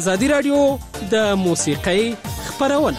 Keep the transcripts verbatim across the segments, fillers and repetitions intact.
ازادي راډیو د موسیقۍ خپرونه.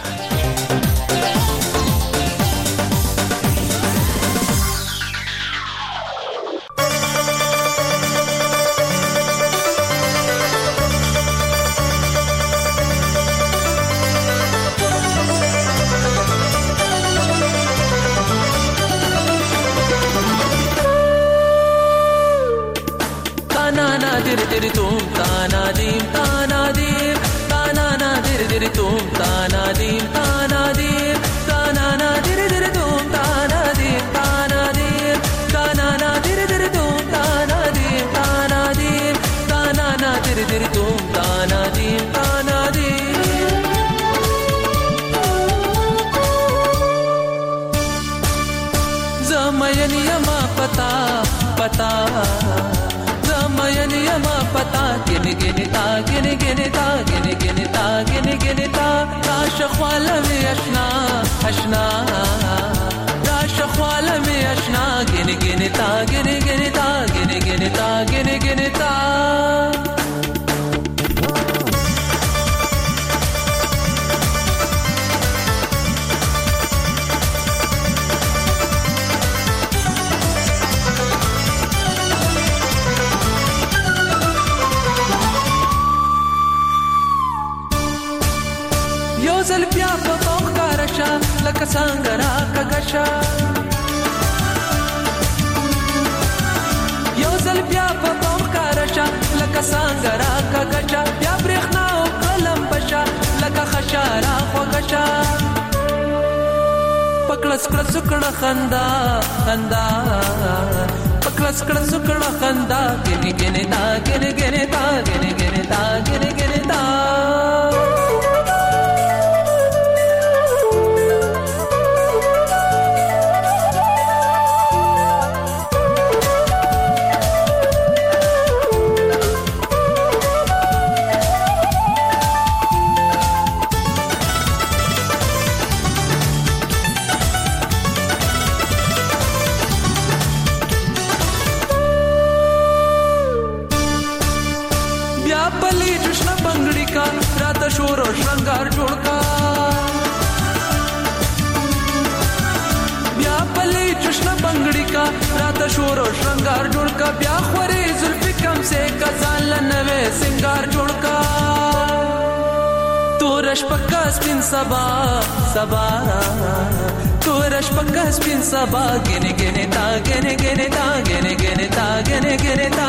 پکړس کړه سکړه خندا خندا پکړس کړه سکړه خندا ګنې ګنې تا ګنې ګنې تا ګنې ګنې تا ګنې ګنې تا شور او شنگار جوړ کا بیا پلی جشن بنگړی کا رات شور او شنگار جوړ کا بیا خوري زلفی کم سے کزال نوې سنگار جوړ کا تورش پکاس پین سبا سبا تورش پکاس پین سبا گنه گنه تا گنه گنه تا گنه گنه تا گنه گنه تا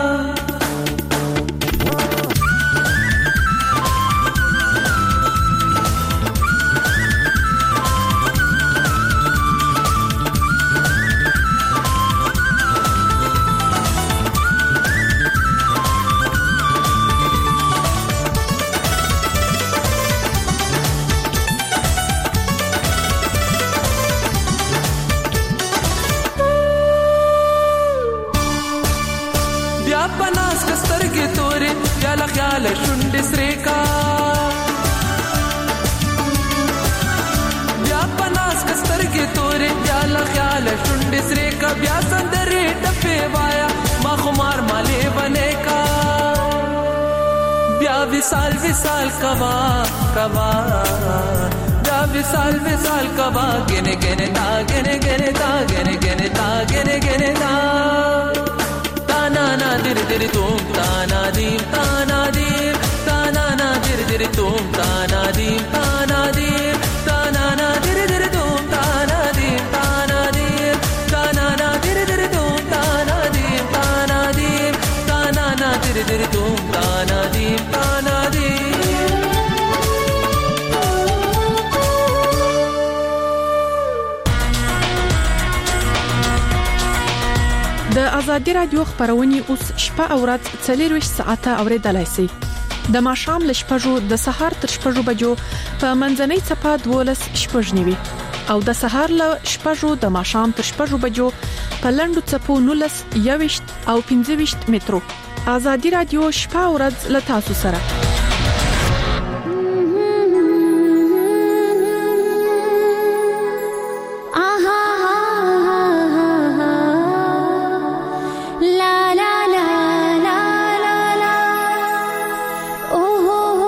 شونډې سرې کا بیا پناس کسترګې تورې بیا له خیاله شونډې سرې کا بیا سندرې ټپې وایا ما خمار مالې بنې کا بیا وصال وصال کوا کوا بیا وصال وصال کوا ګنې ګنې تا ګنې ګنې تا ګنې ګنې تا ګنې ګنې تا تانا نا دیر دیر توم تانا دیم تانا دیم تانا نا دیر دیر توم تانا دیم تانا دیم تانا نا دیر دیر توم تانا دیم تانا دیم تانا نا دیر دیر توم تانا دیم تانا دیم تانا نا دیر دیر توم تانا دیم تانا دیم د ازادي رادیو خبرونه اوس شپه او ورځ څلورویشت ساعته اوریدلای شئ د ماښام ل شپږو د سهار تر شپږو بجو په منځنۍ صفه دولس شپږنیوي او د سهار ل شپږو د ماښام تر شپږو بجو په لندو صفو نولس یويشت او پنځه ویشت مترو ازادي رادیو شپه او ورځ ل تاسو سره la la la la la la oh oh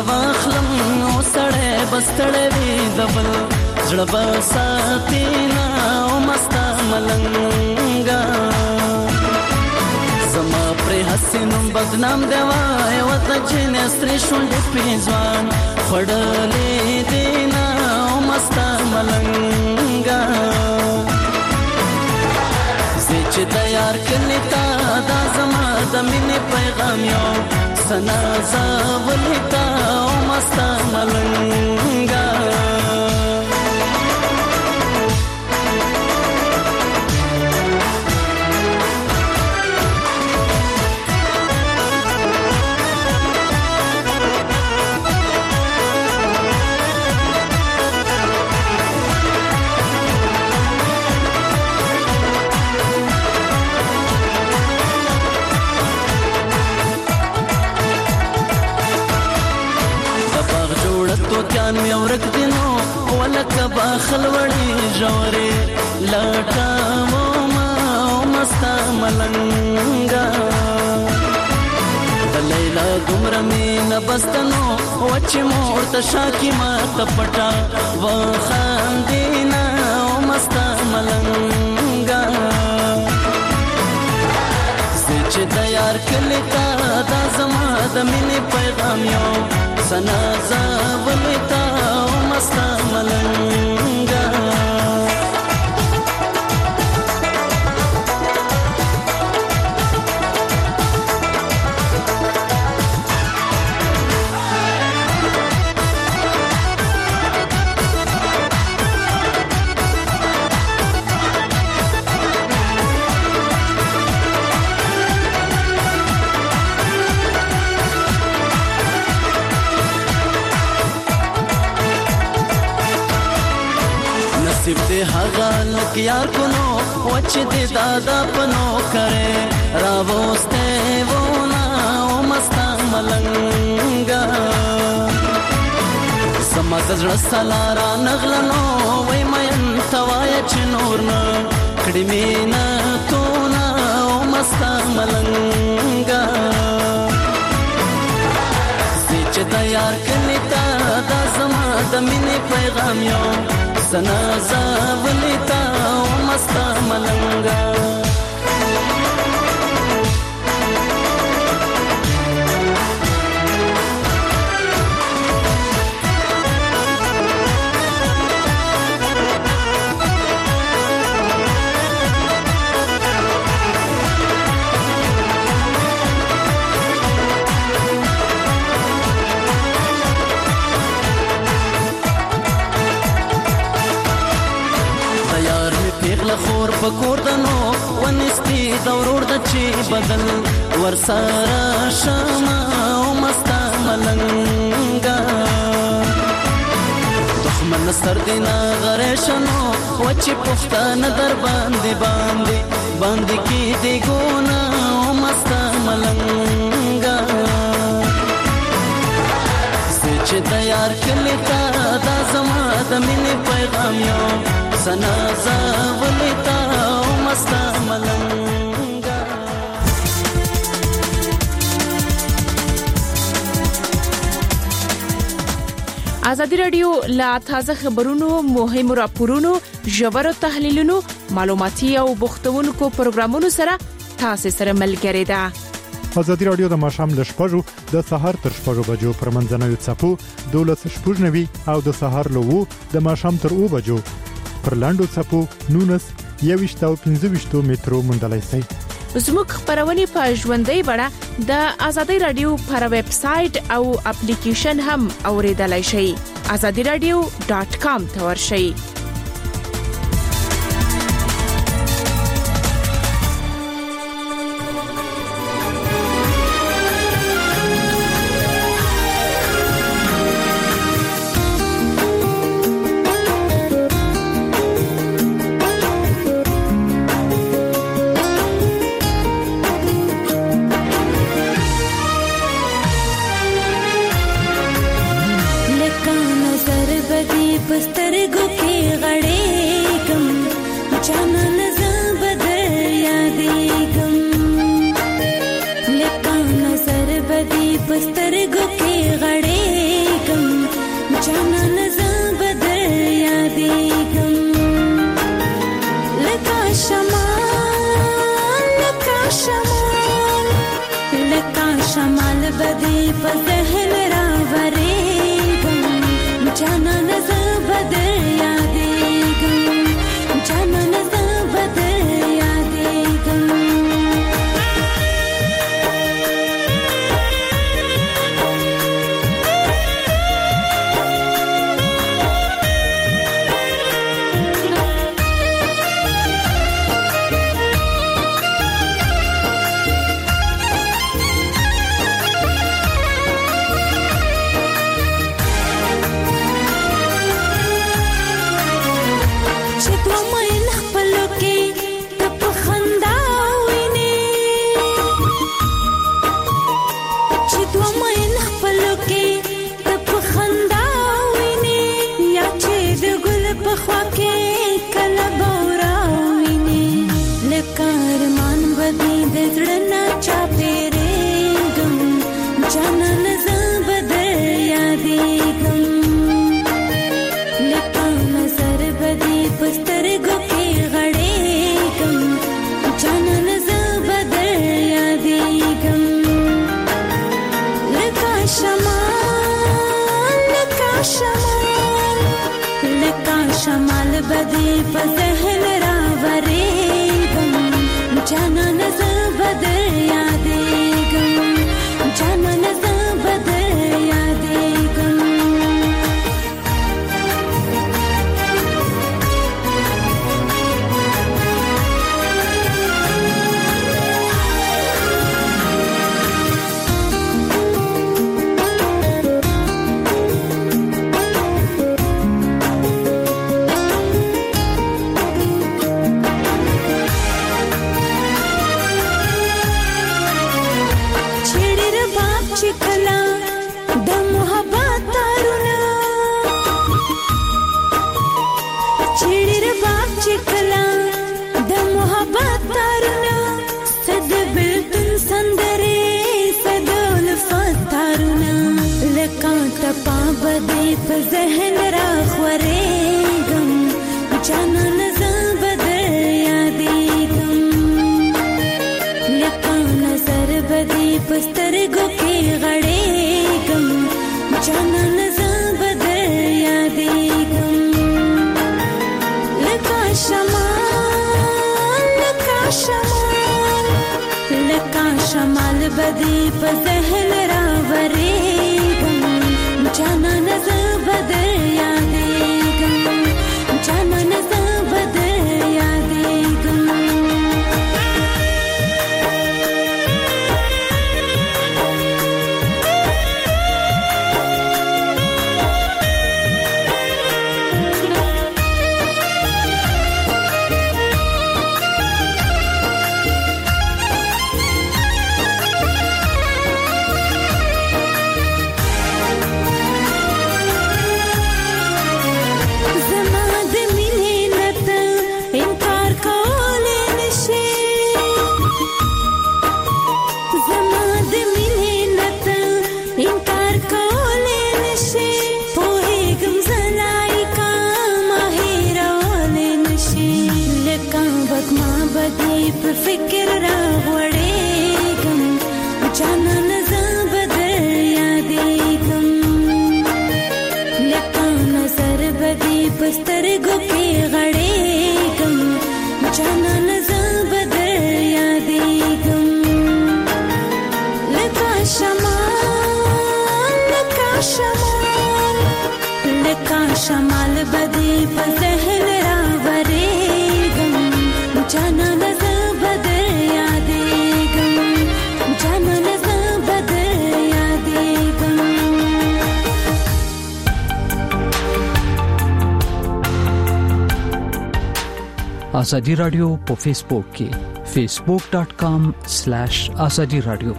واخلم نو سړې بستړې وي دبل زړه بساتینا او مستا ملنګا زما پر حسینم بدنام دیوای وت چې نستری شونډې پیځوان خړلې دینا او مستا ملنګا چې تیار کړی تا دا زما د مینې پیغام یو سنا زولتا او مستا ملنګا توتیان می ورک دینو ولک باخل وړي جوړې لټاو ما مستا ملنګا د لیلا دومره مینه بستنو وچ مور ته شاکی ما تپټا و خاندینا مستا ملنګا چې تیار کړی تا دا زما د مینې پیغام یو سنا زولتا مستا ملنګا نصیب دې هغه لک یار کونو وچ دې دادا پنو کرے راوسته ونا او مستا ملنګا سماز رسلارا نغلنو وای مې توای چ نور نه کړي مینا تو نا او مستا ملنګا چې تیار کړی تا دا زما د مینې پیغام یو سنا زولتا مستا ملنګا خور پکور دنو ونستی دورور د چی بدل ورسره شمع او مستا ملنګا دښمن سر دینا غریشنو وچی پښتانه در باندې باندې باندې کی دی ګونا او مستا ملنګا چې تیار کړی تا دا زما د مینې پیغام یو سنا زولتا مستا ملنګا ازادي رادیو لا تازه خبرونو مهمو راپورونو ژورو تحلیلونو معلوماتي او بوختونکو پروګرامونو سره تاسو سره ملګری ده. ازادي رادیو د ماشام ل شپږو د سهار تر شپږو بجو پر منځنوي چپو دولس شپږنوي او د سهار له وو د ماشام تر او بجو پر لاندو چپو نونس یويشت او پنځه مترو مندلای سي. زموږ خبرونه په ژوندۍ بڼه د ازادي رادیو پر ویب سټ او اپلیکیشن هم اوریدلای شئ. azadi radio dot com ته ورشئ. बस्तर गो के गड़े بدی په ذهن راورېږم جانانه زه به در یادېږم جانانه زه به در یادېږم شمال بدی په ذهن راورېږم جانانه زه به در یادېږم جانانه زه به در یادېږم بدی په ذهن راخورېږم جانانه زه به در یادېږم لکه نظر بدی په سترګو کې غړېږم جانانه زه به در یادېږم لکه شمال لکه شمال لکه شمال بدی په ذهن راورېږم جانانه زه به در یادېږم جانانه زه به در یادېږم فکر راغړېږم جانانه زه به در یادېږم لکه نظر بدی په سترګو کې غړېږم جانانه زه به در یادېږم لکه شمال لکه شمال لکه شمال بدی په ذهن راورېږم جانانه زه به در یادېږم جانانه زه به در یادېږم ازادي رادیو په فیسبوک کې facebook dot com slash azadi radio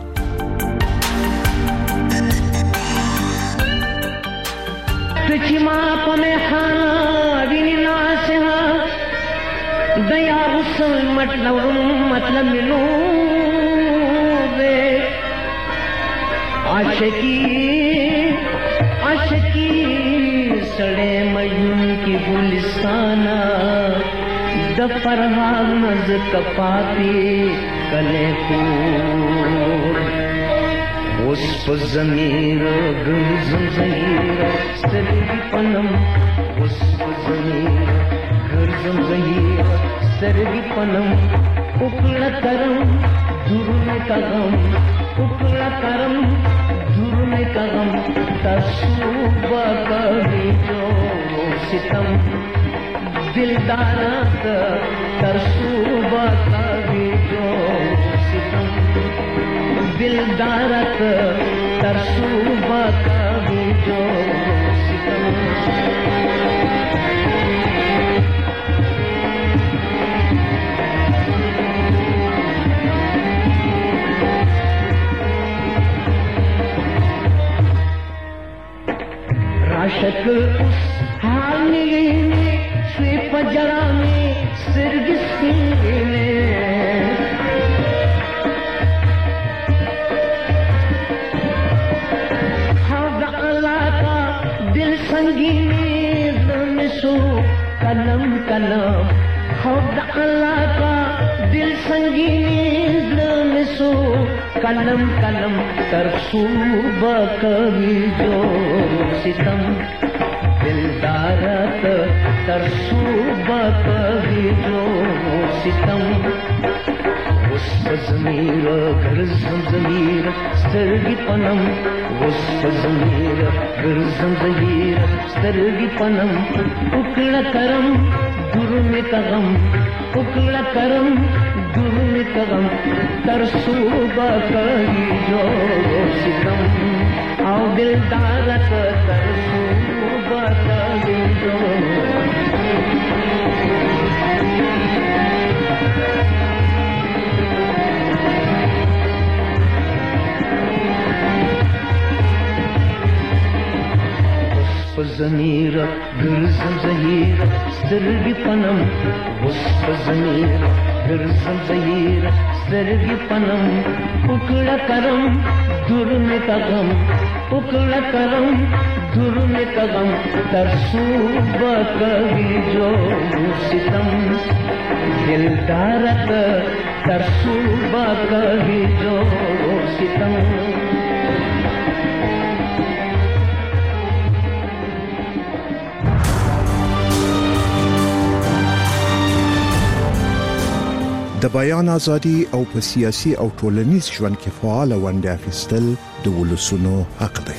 چې ما په مخانه ویني ناسه दया रसों मतलब मतलब मिलो वे आशिकी आशिकी सड़े मजनू की गुलिस्ताना दफरहाग मज कपाती कले को वो اوس په زمیر ګرځم زهیر سترګې پنم اوس په زمیر ګرځم زهیر سترګې پنم وکړه کرم جرم کغم وکړه کرم جرم کغم تاسو باندې جو ستم دلدارا تاسو باندې جو ستم دلدارا تاسو باندې جو ستم عاشق اس حال میں سوی پجرا میں سرگسی میں حوض اللہ کا دل سنگینی دمسو کلم کلم حوض اللہ کا دل سنگینی دمسو کلم کلم ترسو بکوی جو ستم دلدارت ترسو بکوی جو ستم اس بزمیر گرزم زمیر سترگی پنم اس بزمیر گرزم زمیر سترگی پنم اکڑا کرم جرم کغم اکڑا کرم جرم کغم ترسو بکوی جو ستم او دلدارت ترسو بکوی جو زمیر گرزم زهیر سترگی پنم اس زمیر گرزم زهیر سترگی پنم اکڑا کرم جرم کغم اکڑا کرم جرم کغم ترسو بکوی جو ستم دلدارت ترسو بکوی جو ستم د بیان ازادي او په سیاسي او ټولنیز ژوند کې فعال ونډه اخیستل د ولسونو حق دی.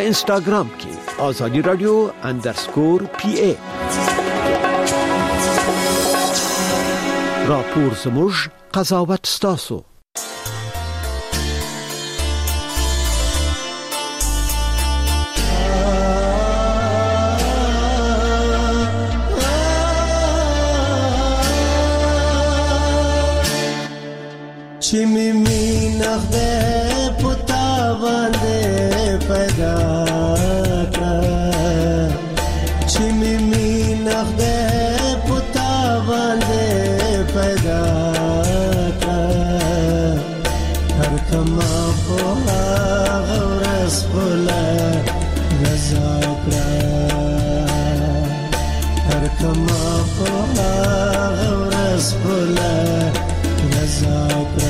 انسټاګرام کې آزادي رادیو انډرسکور پی ای. راپور زموږ، قضاوت ستاسو. چې می مینه خدای پتا باندې پیدا کړه، چې می مینه خدای پتا باندې پیدا کړه، هر کما په هغه ورځ بوله رضا کړه، هر کما په هغه ورځ بوله رضا کړه.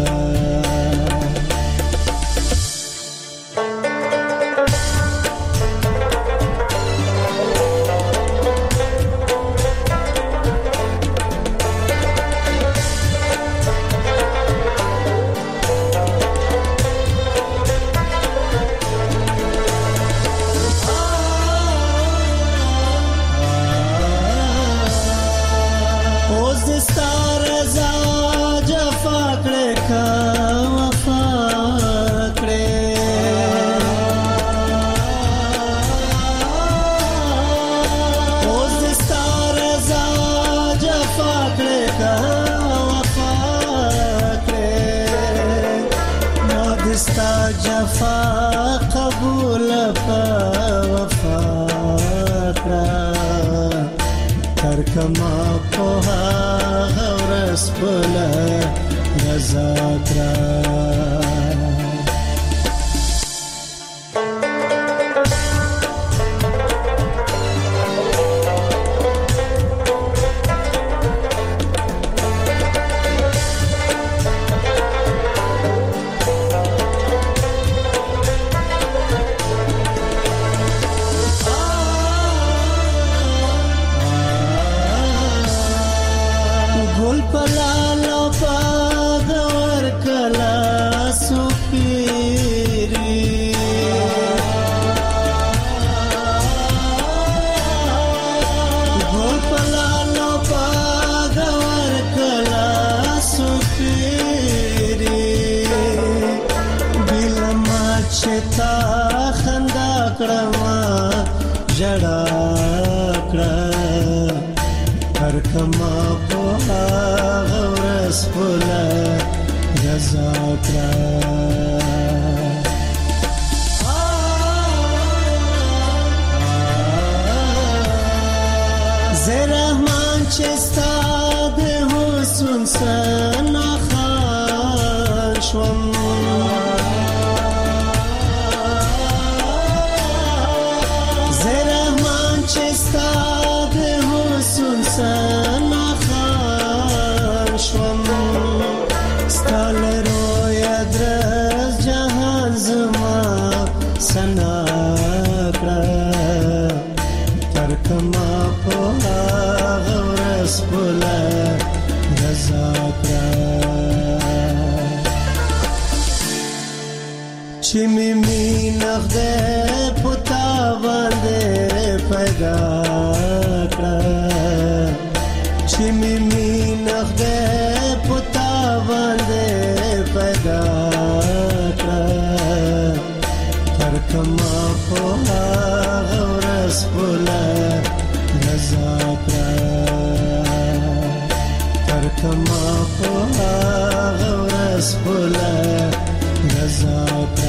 جفا قبول په وفا کړه، تر کما په هغه ورځ بوله رضا کړه. جڑا کړه، هر کما په هغه ورځ بوله رضا کړه. زه رحمان چې ستا د حسن ثنا خان شوم، سنا خان شوم، ستال روی درز جهان زما سنا کړه، تر کما په هغه ورځ بوله رضا کړه. چې می مینه خدای پتا باندې پیدا کړه، چې می مینه خدای پتا باندې پیدا کړه، تر کما په هغه ورځ بوله رضا کړه، تر کما په هغه ورځ بوله رضا کړه.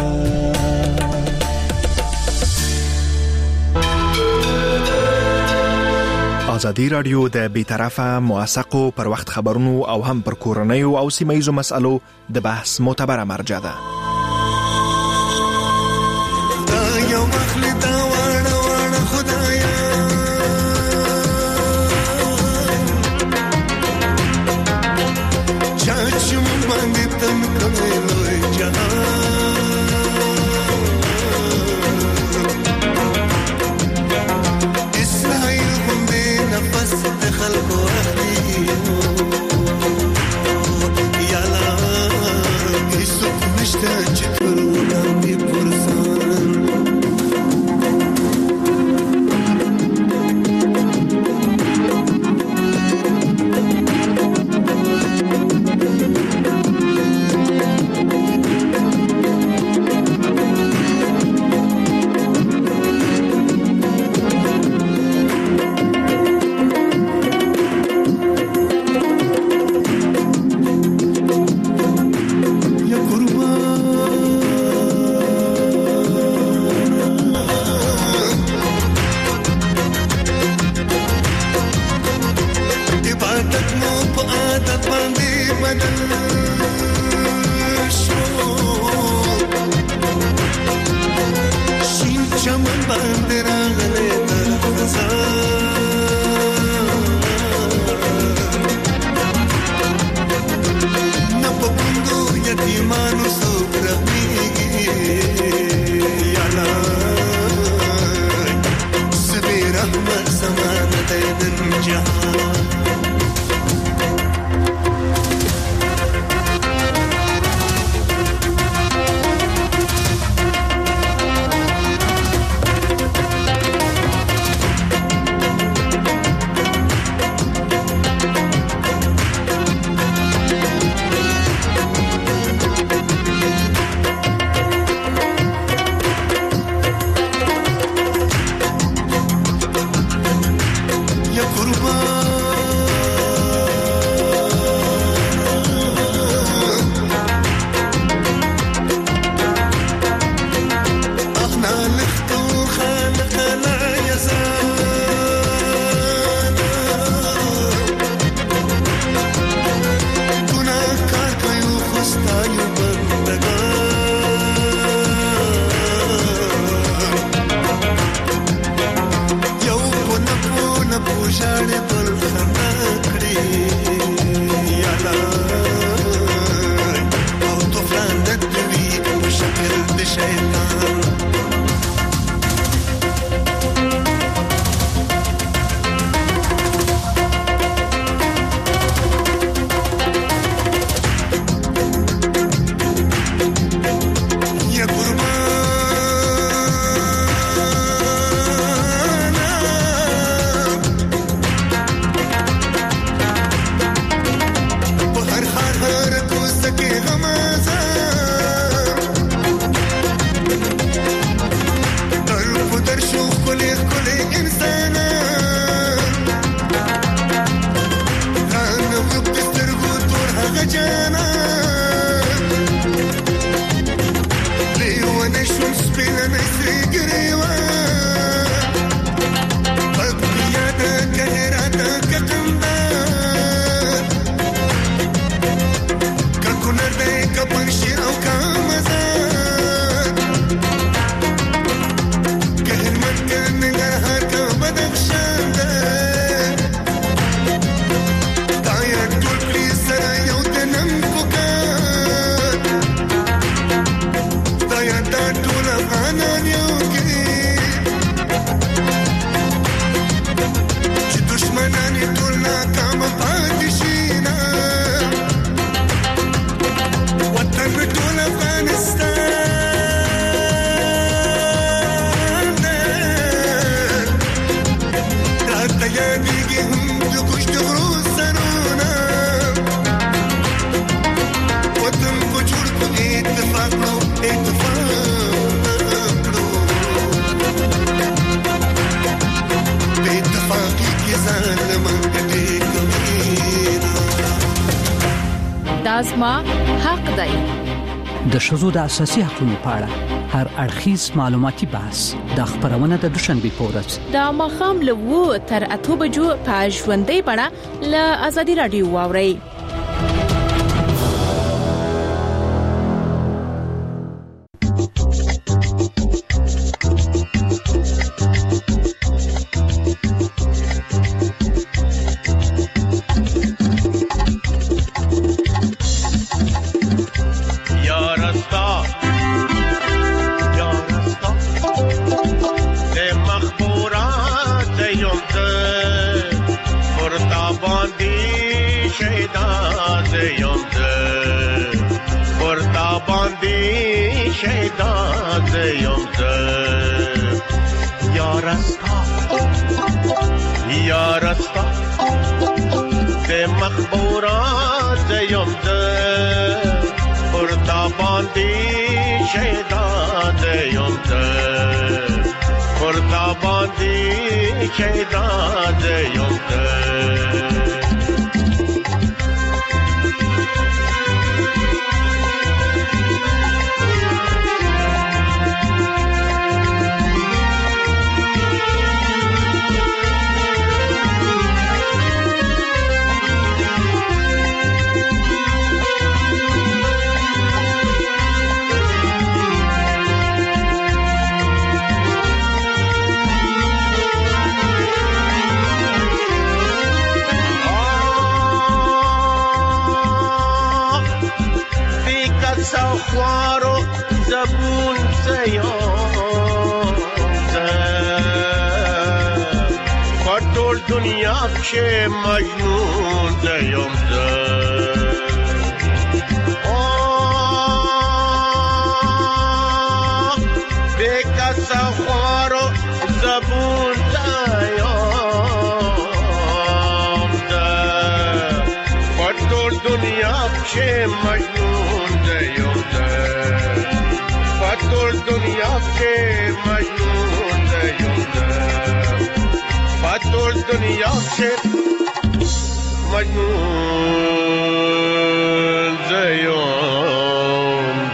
ازادي رادیو د بیطرفه موثقو پر وخت خبرونو او هم پر کورنیو او سیمه‌یزو مسالو د بحث معتبره مرجع ده. Nishta chikar ulan di pursan بدل شو شین چمن باندې راغلی نه په پوندو یتیمانو څوک رحمېږي یالا سبې رحمت زمانه دی د جهان دازما حق دی. د ښځو د اساسي حقوقو په اړه هر اړخیز معلوماتي بحث د خبرونه د دوشنبه په ورځ د مخام له وو تر اته بجو په ژوندۍ بڼه له ازادي رادیو واوري. کسا خوارو زبون زیام زد پرطول دنیا که مجنون زیام زد آه به کسا خوارو زبون زیام زد پرطول دنیا که مجنون زیام زد پرطول دنیا که مجنون زیام زد پرطول دنیا که مجنون زیام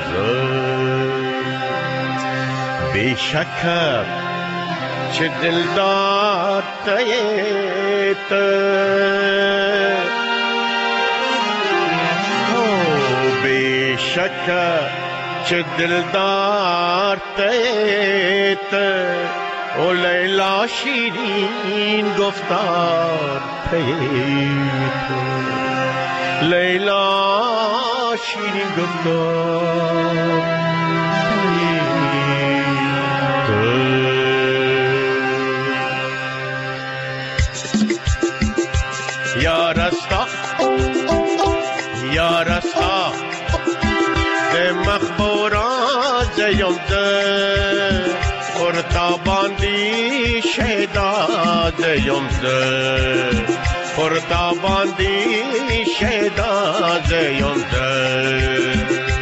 زد بیشکر چه دلدار تیت بیشکر چه دلدار تیت او لیلا شیرین گفتار تیت لیلا شیرین گفتار تیت یا رستا یا رستا ده مخبوران زیم ده پرتاباندی شیدا زیم ده پرتاباندی شیدا زیم ده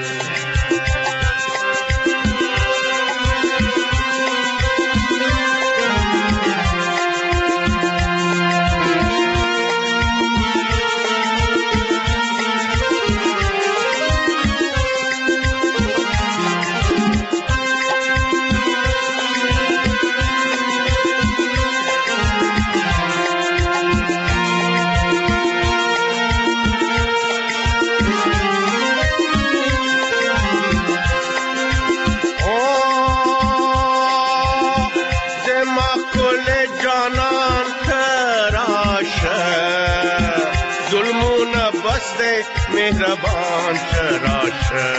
مهربان چراشه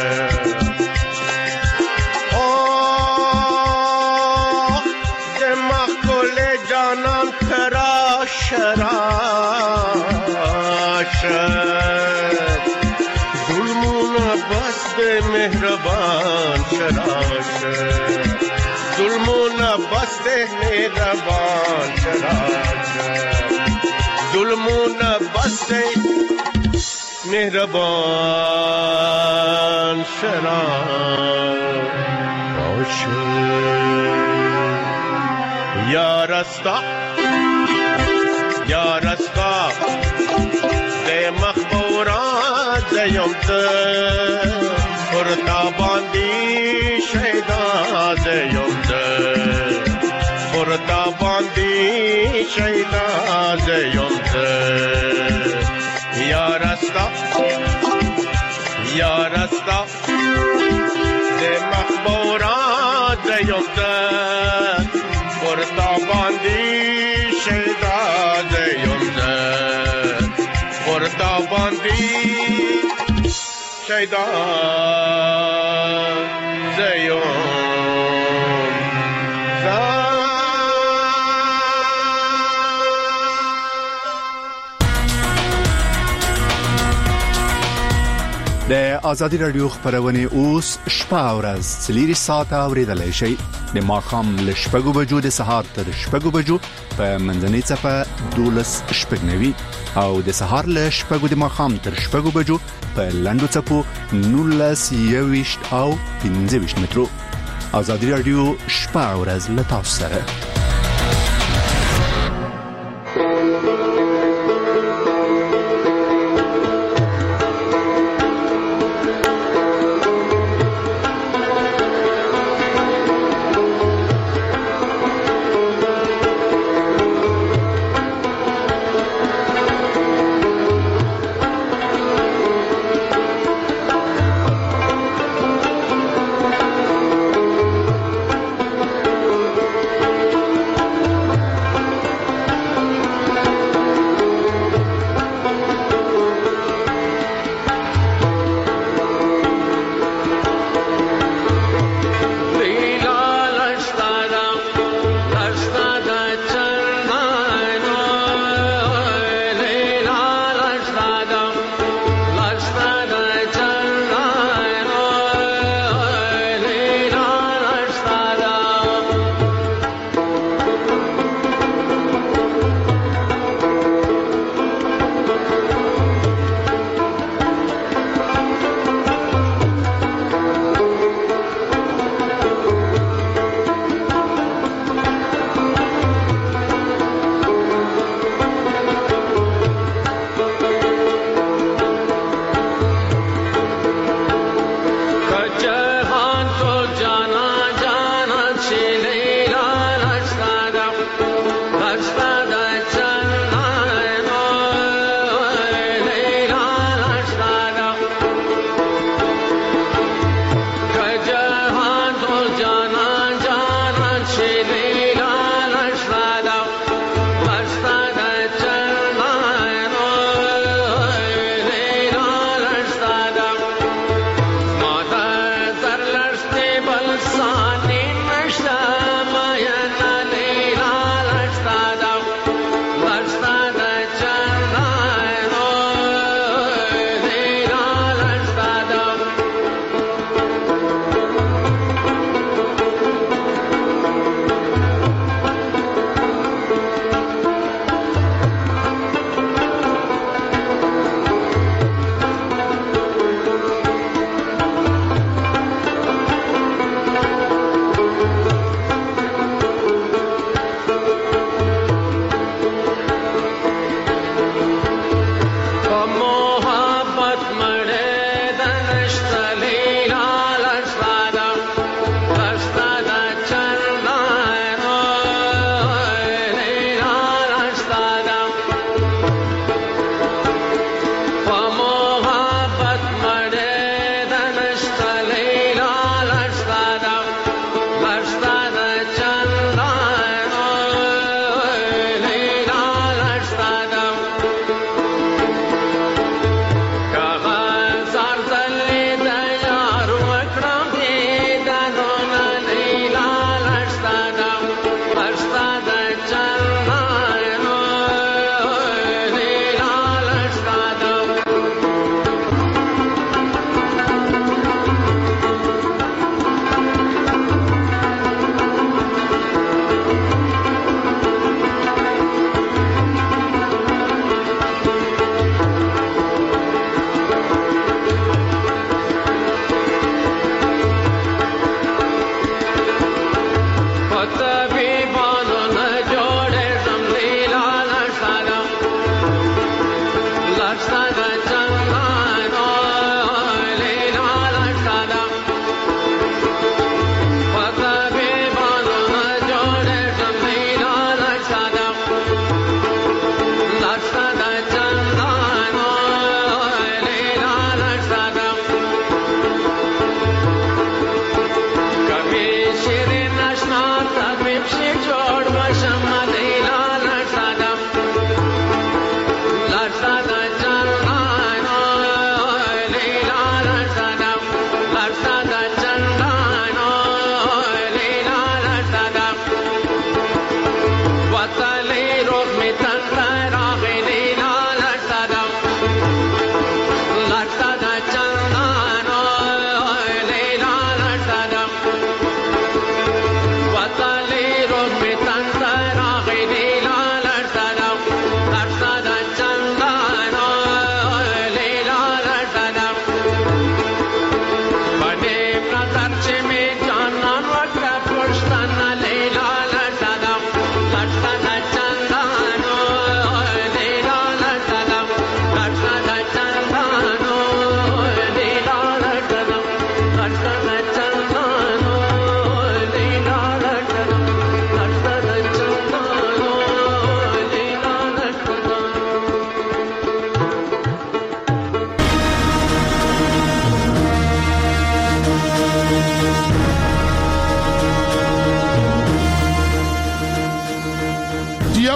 آه دماغ کل جانان تراشه راشه ظلمون بست مهربان چراشه ظلمون بست مهربان چراشه ظلمون بست مهربان شراب باشه یا رستا یا رستا ده مخبورات زیم ده پرتاباندی شیدا زیم ده پرتاباندی شیدا زیم ده یا رستا یا رستا ده مخبورات زیم ده پرتاباندی شیدا زیم ده پرتاباندی شیدا زیم د آزادی رادیو خبرونه اوس شپه ورځ څلوري ساعته اوریدلای شئ د ماښام له شپږو بجو د سهار تر شپږو بجو په منځنۍ څپه دولس شپږنوي او د سهار له شپږو د ماښام تر شپږو بجو په لنډو څپو نولس یويشت او پنځه ویشت مترو. آزادی رادیو شپه ورځ له تاسو سره.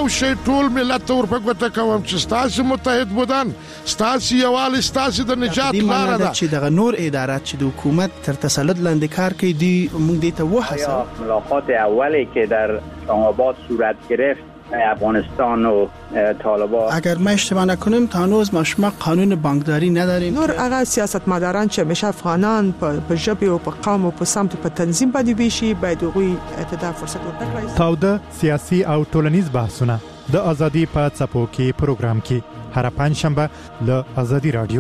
یو شی ټول ملت ورپګوته کوم چې تاسو متحد بودن تاسو یوال تاسو د نجات لار ده چې دغه نور ادارات چې د حکومت تر تسلط لاندې کار کوي دی موږ دې ته وحسه ملاقات اولی که در آباد صورت گرفت افغانستان و طالبان اگر ما اشتباه نکنیم تا هنوز ما شما قانون بانکداری نداریم نور هغه سیاستمداران چې همیشه افغانان په ژبه او په قوم او په سمت په تنظیم باندې ویشي باید هغوی ته فرصت ورکړي. تاوده سیاسي او ټولنیز بحثونه د ازادي په څپو کې پروګرام کې هر پنځشنبه له ازادي رادیو.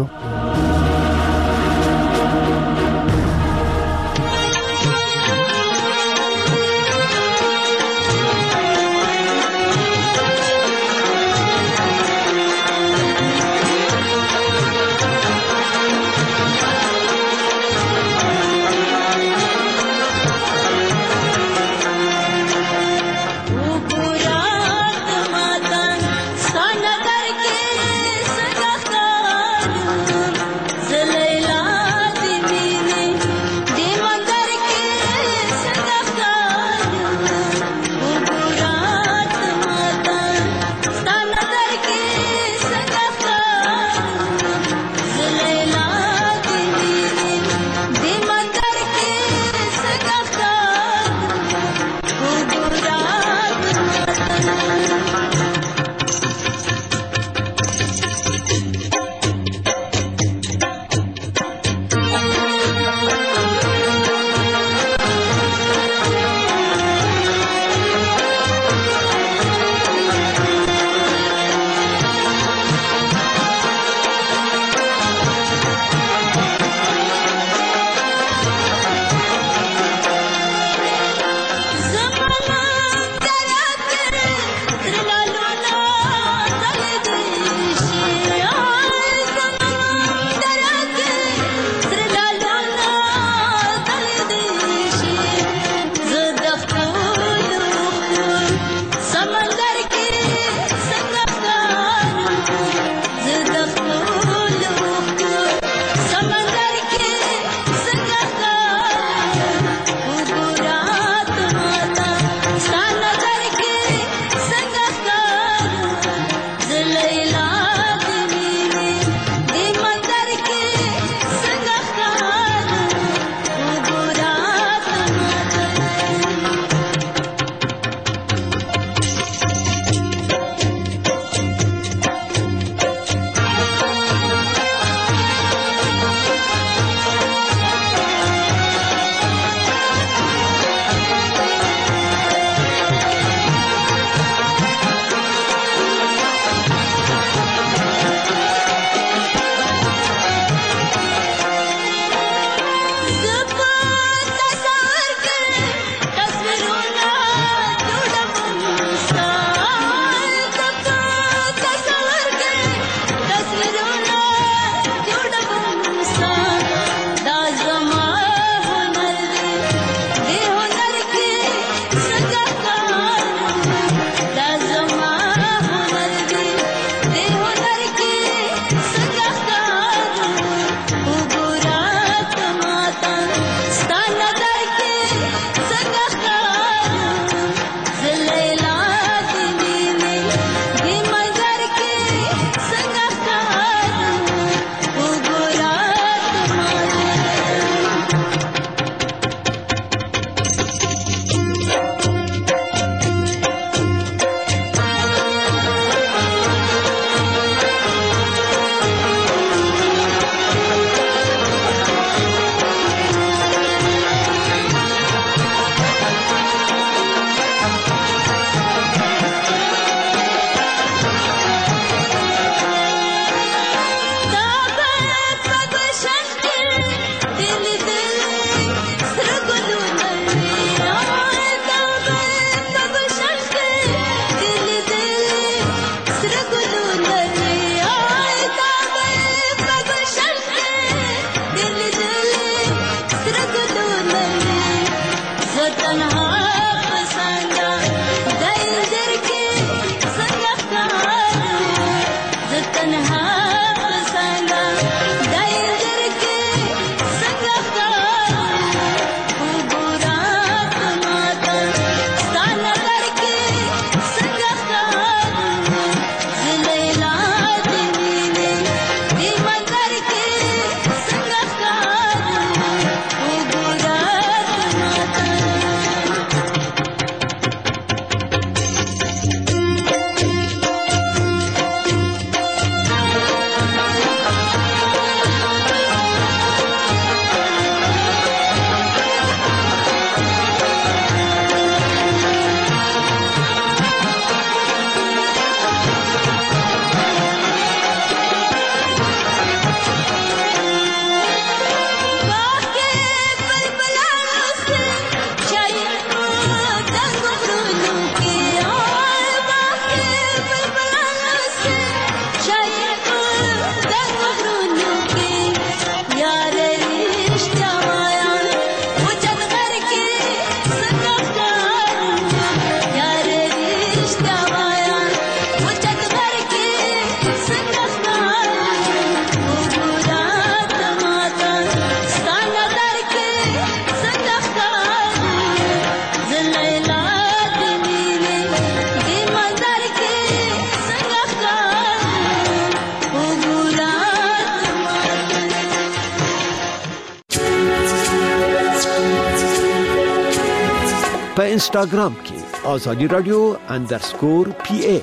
په انستګرام کې آزادی رادیو انډرسکور پی ای.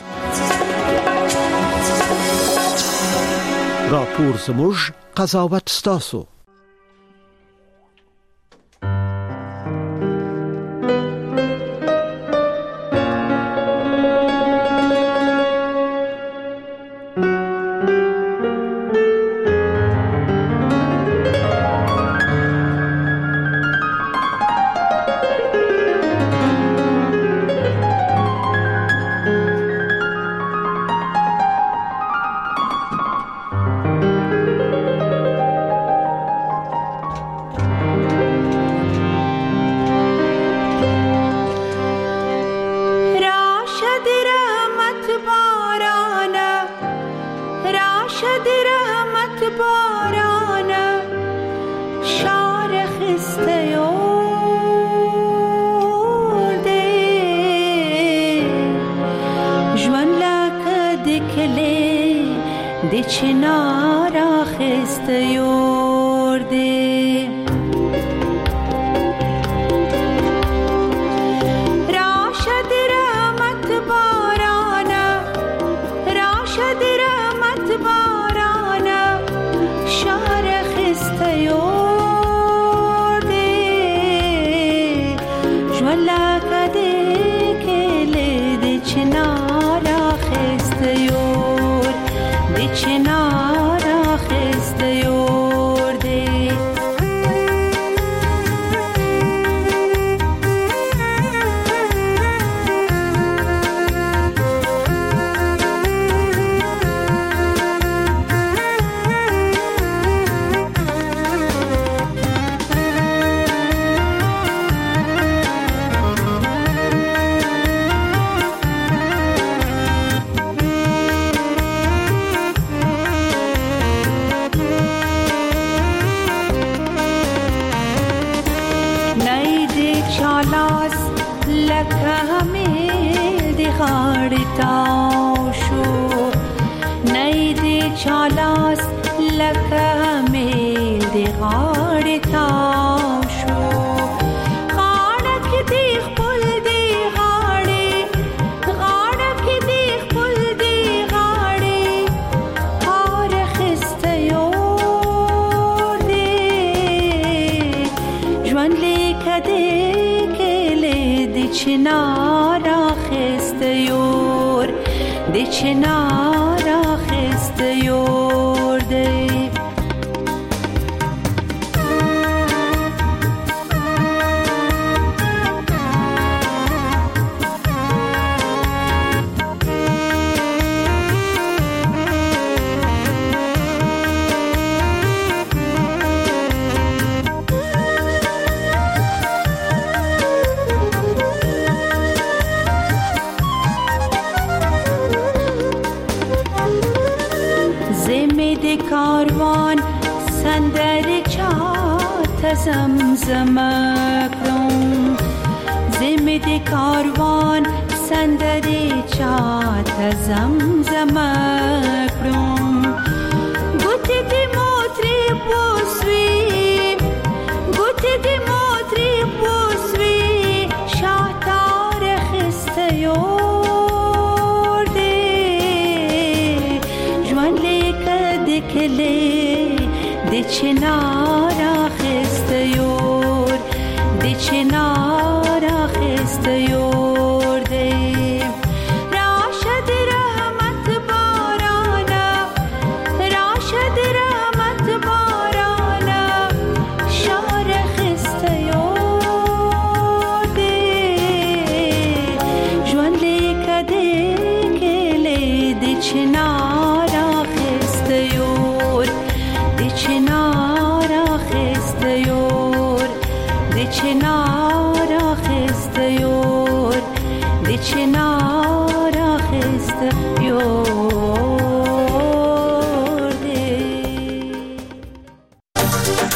راپور زموږ قضاوت ستاسو. کاروان سندر چات زمزم کرم زمد کاروان سندر چات زمزم کرم گوت دی موتری بوسوی گوت دی موتری بوسوی شاتار خستیو د چنار اخستیور د چنار اخستیور دی راشد رحمت بارانا راشد رحمت بارانا شار اخستیور دی جوان لیکده کلی د چنار اخستیور د چنار اخستیور د چنار